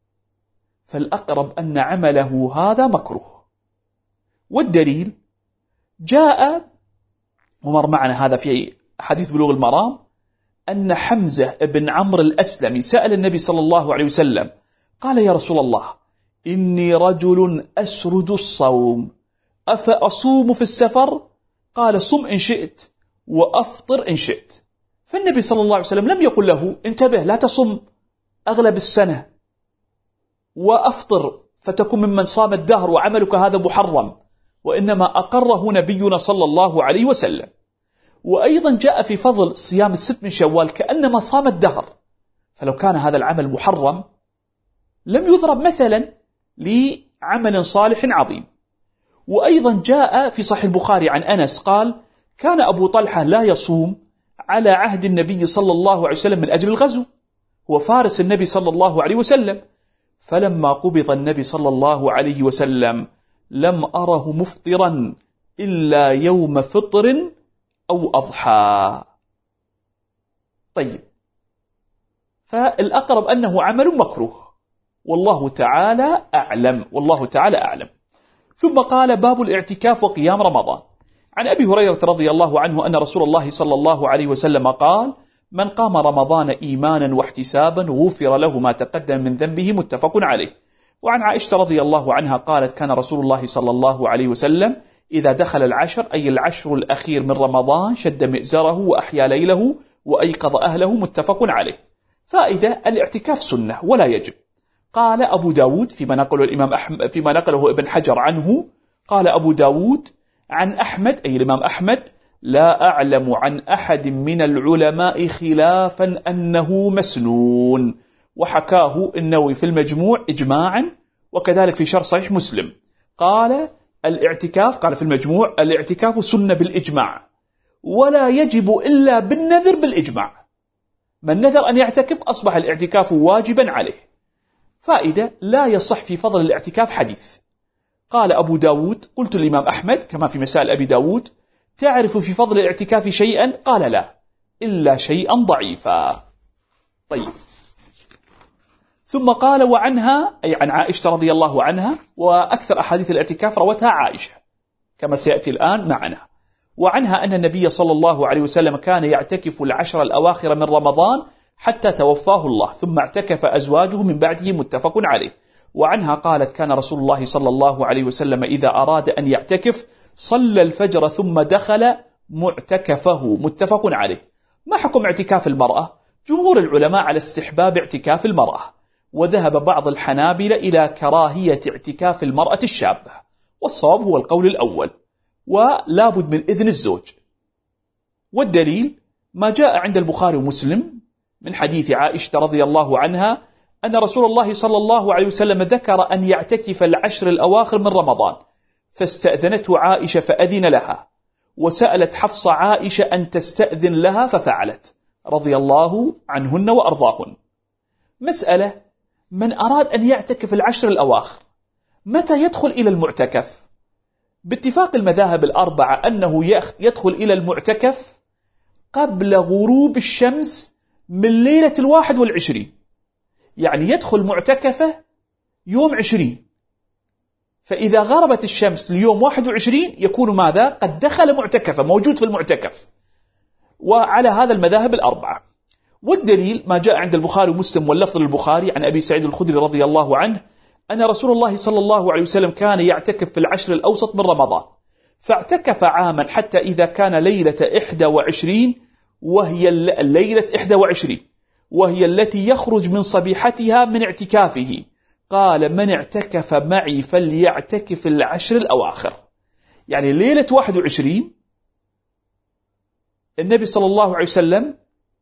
فالأقرب أن عمله هذا مكروه. والدليل جاء ومر معنا هذا في حديث بلوغ المرام أن حمزة بن عمرو الأسلمي سأل النبي صلى الله عليه وسلم قال: يا رسول الله، إني رجل أسرد الصوم، أفأصوم في السفر؟ قال: صم إن شئت وأفطر إن شئت. فالنبي صلى الله عليه وسلم لم يقل له: انتبه لا تصم أغلب السنة وأفطر فتكون ممن صام الدهر وعملك هذا محرم، وإنما أقره نبينا صلى الله عليه وسلم. وأيضا جاء في فضل صيام الست من شوال كأنما صام الدهر، فلو كان هذا العمل محرم لم يضرب مثلا لعمل صالح عظيم. وأيضا جاء في صحيح البخاري عن أنس قال: كان أبو طلحة لا يصوم على عهد النبي صلى الله عليه وسلم من أجل الغزو، هو فارس النبي صلى الله عليه وسلم. فلما قبض النبي صلى الله عليه وسلم لم أره مفطرا إلا يوم فطر أو أضحى. طيب، فالأقرب أنه عمل مكروه، والله تعالى أعلم، والله تعالى أعلم. ثم قال: باب الاعتكاف وقيام رمضان. عن أبي هريرة رضي الله عنه أن رسول الله صلى الله عليه وسلم قال: من قام رمضان إيمانا واحتسابا غفر له ما تقدم من ذنبه، متفق عليه. وعن عائشة رضي الله عنها قالت: كان رسول الله صلى الله عليه وسلم إذا دخل العشر، أي العشر الأخير من رمضان، شد مئزره وأحيا ليله وأيقظ أهله، متفق عليه. فائدة: الاعتكاف سنة ولا يجب. قال أبو داود فيما نقله الإمام أحمد، فيما نقله ابن حجر عنه، قال أبو داود عن أحمد، أي الإمام أحمد: لا أعلم عن أحد من العلماء خلافا أنه مسنون. وحكاه النووي في المجموع إجماعا، وكذلك في شرح صحيح مسلم. قال الاعتكاف، قال في المجموع: الاعتكاف سنة بالإجماع، ولا يجب إلا بالنذر بالإجماع. من نذر أن يعتكف أصبح الاعتكاف واجبا عليه. فائدة: لا يصح في فضل الاعتكاف حديث. قال أبو داود: قلت الإمام أحمد كما في مسائل أبي داود: تعرف في فضل الاعتكاف شيئا؟ قال: لا، إلا شيئا ضعيفا. طيب، ثم قال: وعنها، أي عن عائشة رضي الله عنها، وأكثر أحاديث الاعتكاف روتها عائشة كما سيأتي الآن معنا. وعنها أن النبي صلى الله عليه وسلم كان يعتكف العشر الأواخر من رمضان حتى توفاه الله، ثم اعتكف أزواجه من بعده، متفق عليه. وعنها قالت: كان رسول الله صلى الله عليه وسلم إذا أراد أن يعتكف صلى الفجر ثم دخل معتكفه، متفق عليه. ما حكم اعتكاف المرأة؟ جمهور العلماء على استحباب اعتكاف المرأة، وذهب بعض الحنابلة إلى كراهية اعتكاف المرأة الشابة، والصواب هو القول الأول، ولا بد من إذن الزوج. والدليل ما جاء عند البخاري ومسلم من حديث عائشة رضي الله عنها أن رسول الله صلى الله عليه وسلم ذكر أن يعتكف العشر الأواخر من رمضان، فاستأذنته عائشة فأذن لها، وسألت حفصة عائشة أن تستأذن لها ففعلت، رضي الله عنهن وأرضاهن. مسألة: من أراد أن يعتكف العشر الأواخر متى يدخل إلى المعتكف؟ باتفاق المذاهب الأربعة أنه يدخل إلى المعتكف قبل غروب الشمس من ليلة الواحد والعشرين، يعني يدخل معتكفة يوم عشرين، فإذا غربت الشمس اليوم واحد وعشرين يكون ماذا؟ قد دخل معتكفة، موجود في المعتكف. وعلى هذا المذاهب الأربعة. والدليل ما جاء عند البخاري ومسلم واللفظ للبخاري عن أبي سعيد الخدري رضي الله عنه أن رسول الله صلى الله عليه وسلم كان يعتكف في العشر الأوسط من رمضان، فاعتكف عاما حتى إذا كان ليلة إحدى وعشرين، وهي الليلة إحدى وعشرين وهي التي يخرج من صبيحتها من اعتكافه، قال: من اعتكف معي فليعتكف العشر الأواخر. يعني ليلة واحد وعشرين النبي صلى الله عليه وسلم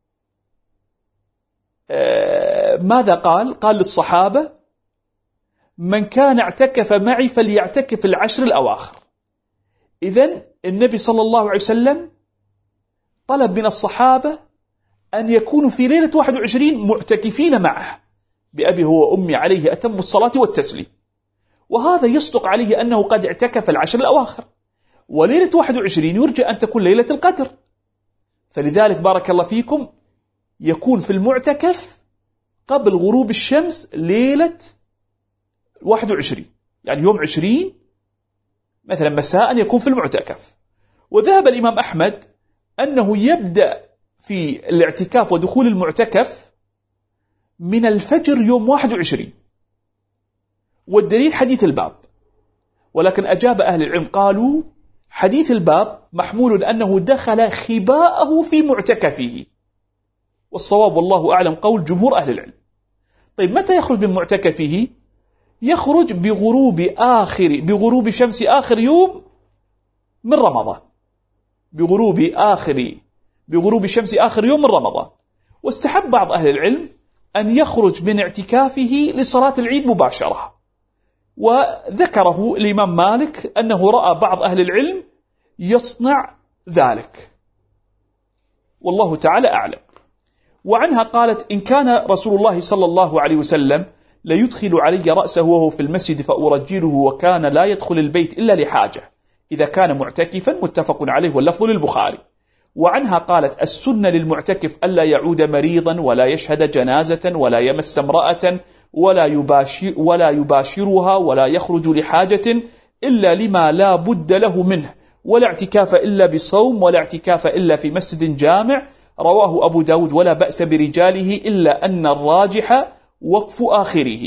ماذا قال؟ قال للصحابة: من كان اعتكف معي فليعتكف العشر الأواخر. إذن النبي صلى الله عليه وسلم طلب من الصحابة أن يكونوا في ليلة واحد وعشرين معتكفين معه، بأبي هو وأمي عليه أتم الصلاة والتسليم. وهذا يصدق عليه أنه قد اعتكف العشر الأواخر، وليلة واحد وعشرين يرجى أن تكون ليلة القدر، فلذلك بارك الله فيكم يكون في المعتكف قبل غروب الشمس ليلة واحد وعشرين، يعني يوم عشرين مثلا مساء يكون في المعتكف. وذهب الإمام أحمد أنه يبدأ في الاعتكاف ودخول المعتكف من الفجر يوم واحد وعشرين، والدليل حديث الباب. ولكن أجاب أهل العلم قالوا: حديث الباب محمول أنه دخل خباءه في معتكفه، والصواب والله أعلم قول جمهور أهل العلم. طيب، متى يخرج من معتكفه؟ يخرج بغروب آخر بغروب شمس آخر يوم من رمضان، بغروب آخر بغروب شمس آخر يوم من رمضان. واستحب بعض أهل العلم أن يخرج من اعتكافه لصلاة العيد مباشرة، وذكره الإمام مالك أنه رأى بعض أهل العلم يصنع ذلك، والله تعالى أعلم. وعنها قالت: إن كان رسول الله صلى الله عليه وسلم ليدخل علي رأسه وهو في المسجد فأرجله، وكان لا يدخل البيت إلا لحاجة إذا كان معتكفا، متفق عليه واللفظ للبخاري. وعنها قالت: السنة للمعتكف ألا يعود مريضا ولا يشهد جنازة ولا يمس امرأة ولا يباشر ولا يباشرها ولا يخرج لحاجة إلا لما لا بد له منه، ولا اعتكاف إلا بصوم، ولا اعتكاف إلا في مسجد جامع. رواه أبو داود. ولا بأس برجاله إلا أن الراجح وقف آخره.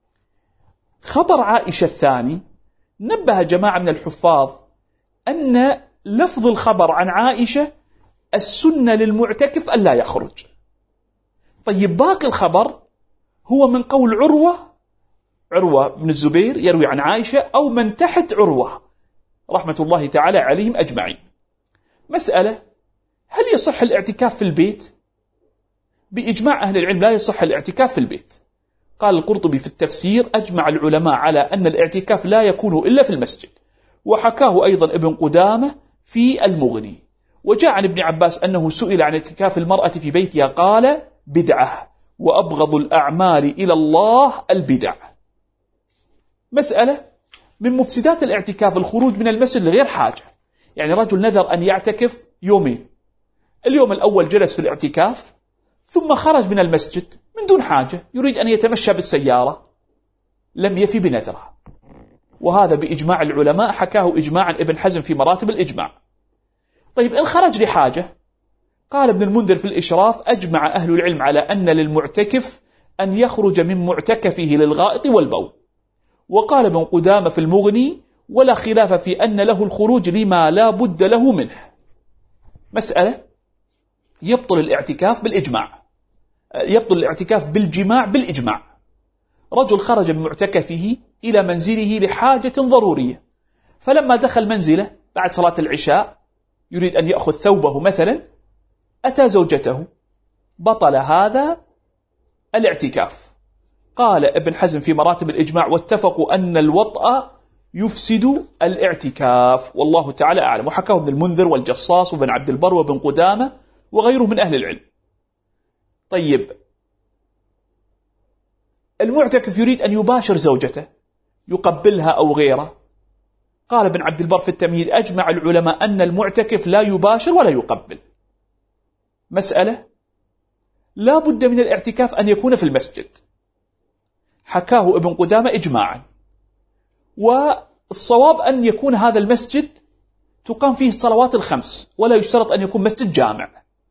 خبر عائشة الثاني نبه جماعة من الحفاظ أن لفظ الخبر عن عائشة السنة للمعتكف ألا يخرج. طيب باقي الخبر هو من قول عروة عروة بن الزبير يروي عن عائشة، أو من تحت عروة رحمة الله تعالى عليهم أجمعين. مسألة: هل يصح الاعتكاف في البيت؟ بإجماع أهل العلم لا يصح الاعتكاف في البيت. قال القرطبي في التفسير: أجمع العلماء على أن الاعتكاف لا يكون إلا في المسجد. وحكاه أيضا ابن قدامة في المغني. وجاء عن ابن عباس أنه سئل عن اعتكاف المرأة في بيتها قال: بدعة، وأبغض الأعمال إلى الله البدع. مسألة: من مفسدات الاعتكاف الخروج من المسجد لغير حاجة. يعني رجل نذر أن يعتكف يومين، اليوم الأول جلس في الاعتكاف ثم خرج من المسجد من دون حاجة، يريد أن يتمشى بالسيارة، لم يفي بنذره. وهذا بإجماع العلماء، حكاه إجماعا ابن حزم في مراتب الإجماع. طيب إن خرج لحاجة؟ قال ابن المنذر في الإشراف: أجمع أهل العلم على أن للمعتكف أن يخرج من معتكفه للغائط والبول. وقال ابن قدامة في المغني: ولا خلاف في أن له الخروج لما لا بد له منه. مسألة: يبطل الاعتكاف بالإجماع، يبطل الاعتكاف بالجماع بالإجماع. رجل خرج من معتكفه إلى منزله لحاجة ضرورية، فلما دخل منزله بعد صلاة العشاء يريد أن يأخذ ثوبه مثلا، أتى زوجته، بطل هذا الاعتكاف. قال ابن حزم في مراتب الإجماع: واتفقوا أن الوطأ يفسد الاعتكاف، والله تعالى أعلم. وحكاه ابن المنذر والجصاص وابن عبد البر وابن قدامة وغيره من أهل العلم. طيب المعتكف يريد أن يباشر زوجته، يقبلها أو غيره. قال ابن عبد البر في التمهيد: أجمع العلماء أن المعتكف لا يباشر ولا يقبل. مسألة: لا بد من الاعتكاف أن يكون في المسجد، حكاه ابن قدامة إجماعا. والصواب أن يكون هذا المسجد تقام فيه الصلوات الخمس، ولا يشترط أن يكون مسجد جامع،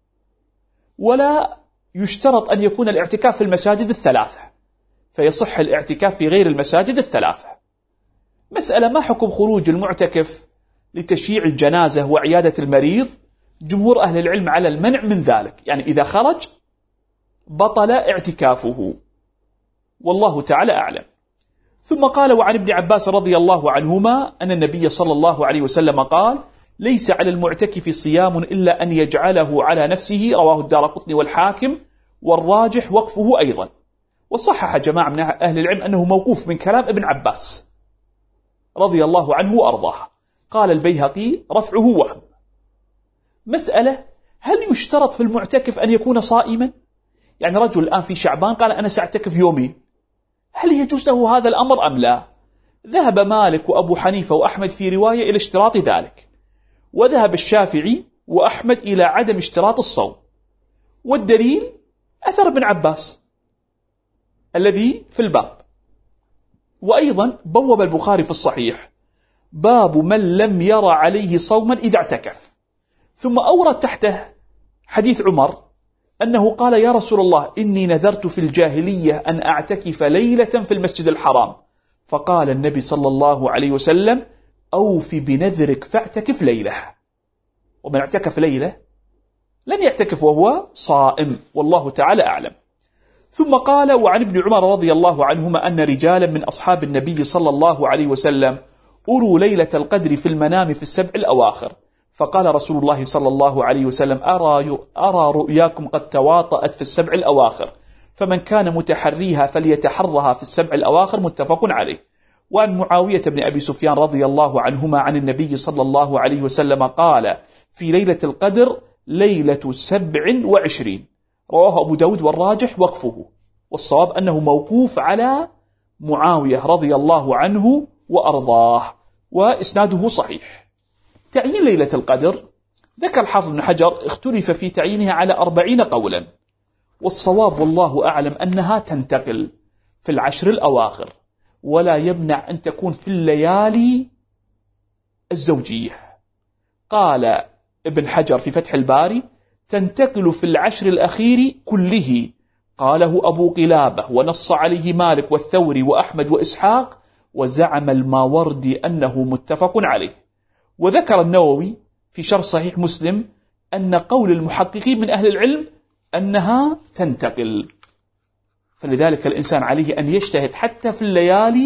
ولا يشترط أن يكون الاعتكاف في المساجد الثلاثة، فيصح الاعتكاف في غير المساجد الثلاثة. مسألة: ما حكم خروج المعتكف لتشييع الجنازة وعيادة المريض؟ جمهور أهل العلم على المنع من ذلك، يعني إذا خرج بطل اعتكافه، والله تعالى أعلم. ثم قال: وعن ابن عباس رضي الله عنهما أن النبي صلى الله عليه وسلم قال: ليس على المعتكف صيام إلا أن يجعله على نفسه. رواه الدارقطني والحاكم، والراجح وقفه أيضا. وصحح جماعة من أهل العلم أنه موقوف من كلام ابن عباس رضي الله عنه وأرضاه. قال البيهقي: رفعه وهم. مسألة: هل يشترط في المعتكف أن يكون صائما؟ يعني رجل الآن في شعبان قال: أنا سأعتكف يومين، هل يجوز له هذا الأمر أم لا؟ ذهب مالك وأبو حنيفة وأحمد في رواية إلى اشتراط ذلك، وذهب الشافعي وأحمد إلى عدم اشتراط الصوم. والدليل أثر ابن عباس الذي في الباب. وأيضا بوب البخاري في الصحيح: باب من لم ير عليه صوما إذا اعتكف. ثم أورد تحته حديث عمر أنه قال: يا رسول الله، إني نذرت في الجاهلية أن أعتكف ليلة في المسجد الحرام. فقال النبي صلى الله عليه وسلم: أوف بنذرك فاعتكف ليلة. ومن اعتكف ليلة لن يعتكف وهو صائم، والله تعالى أعلم. ثم قال: وعن ابن عمر رضي الله عنهما أن رجالا من أصحاب النبي صلى الله عليه وسلم أروا ليلة القدر في المنام في السبع الأواخر، فقال رسول الله صلى الله عليه وسلم: أرى, أرى رؤياكم قد تواطأت في السبع الأواخر، فمن كان متحريها فليتحرها في السبع الأواخر، متفق عليه. وعن معاوية بن أبي سفيان رضي الله عنهما عن النبي صلى الله عليه وسلم قال: في ليلة القدر ليلة سبع وعشرين، رواه أبو داود والراجح وقفه، والصواب أنه موقوف على معاوية رضي الله عنه وأرضاه، وإسناده صحيح. تعيين ليلة القدر، ذكر الحافظ ابن حجر اختلف في تعيينها على أربعين قولا، والصواب والله أعلم أنها تنتقل في العشر الأواخر، ولا يمنع أن تكون في الليالي الزوجية. قال ابن حجر في فتح الباري: تنتقل في العشر الأخير كله، قاله أبو قلابة، ونص عليه مالك والثوري وأحمد وإسحاق، وزعم الماوردي أنه متفق عليه. وذكر النووي في شرح صحيح مسلم أن قول المحققين من أهل العلم أنها تنتقل، فلذلك الإنسان عليه أن يجتهد حتى في الليالي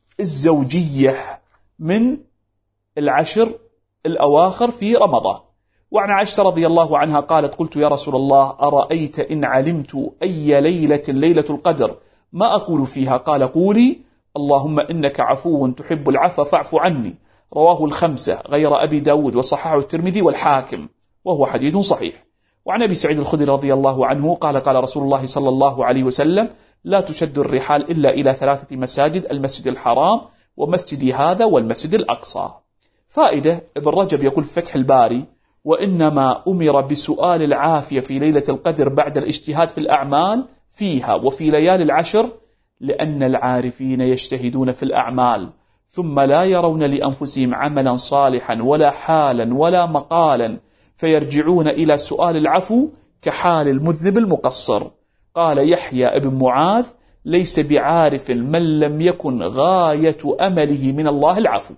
الزوجية من العشر الأواخر في رمضان. وعن عائشة رضي الله عنها قالت: قلت يا رسول الله أرأيت إن علمت أي ليلة ليلة القدر ما أقول فيها؟ قال: قولي اللهم إنك عفو تحب العفو فاعف عني. رواه الخمسة غير أبي داود، وصححه الترمذي والحاكم، وهو حديث صحيح. وعن أبي سعيد الخدري رضي الله عنه قال: قال رسول الله صلى الله عليه وسلم: لا تشد الرحال إلا إلى ثلاثة مساجد، المسجد الحرام ومسجدي هذا والمسجد الأقصى. فائدة: ابن رجب يقول في فتح الباري: وإنما أمر بسؤال العافية في ليلة القدر بعد الاجتهاد في الأعمال فيها وفي ليالي العشر، لأن العارفين يجتهدون في الأعمال ثم لا يرون لأنفسهم عملا صالحا ولا حالا ولا مقالا، فيرجعون إلى سؤال العفو كحال المذنب المقصر. قال يحيى ابن معاذ: ليس بعارف من لم يكن غاية أمله من الله العفو.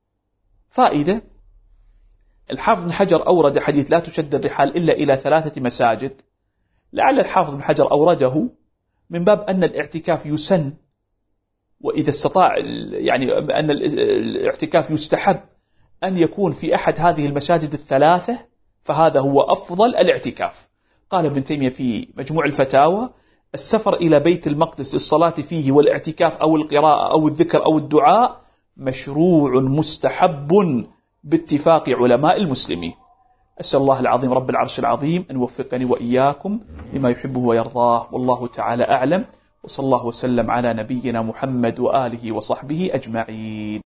فائدة: الحافظ بن حجر أورد حديث لا تشد الرحال إلا إلى ثلاثة مساجد، لعل الحافظ بن حجر أورده من باب أن الاعتكاف يسن، وإذا استطاع يعني أن الاعتكاف يستحب أن يكون في أحد هذه المساجد الثلاثة، فهذا هو أفضل الاعتكاف. قال ابن تيمية في مجموع الفتاوى: السفر إلى بيت المقدس للصلاة فيه والاعتكاف أو القراءة أو الذكر أو الدعاء مشروع مستحب باتفاق علماء المسلمين. أسأل الله العظيم رب العرش العظيم أن يوفقني وإياكم لما يحبه ويرضاه، والله تعالى أعلم، وصلى الله وسلم على نبينا محمد وآله وصحبه أجمعين.